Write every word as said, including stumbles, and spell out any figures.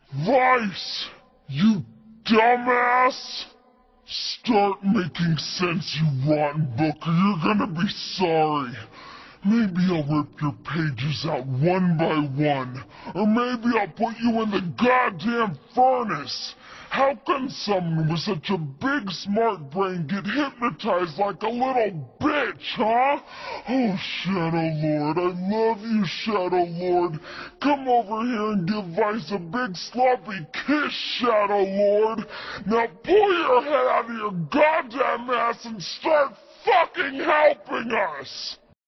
Vice, you dumbass! Start making sense, you rotten book, or you're gonna be sorry. Maybe I'll rip your pages out one by one, or maybe I'll put you in the goddamn furnace. How can someone with such a big smart brain get hypnotized like a little bitch, huh? Oh, Shadow Lord, I love you, Shadow Lord. Come over here and give Vice a big sloppy kiss, Shadow Lord. Now pull your head out of your goddamn ass and start fucking helping us!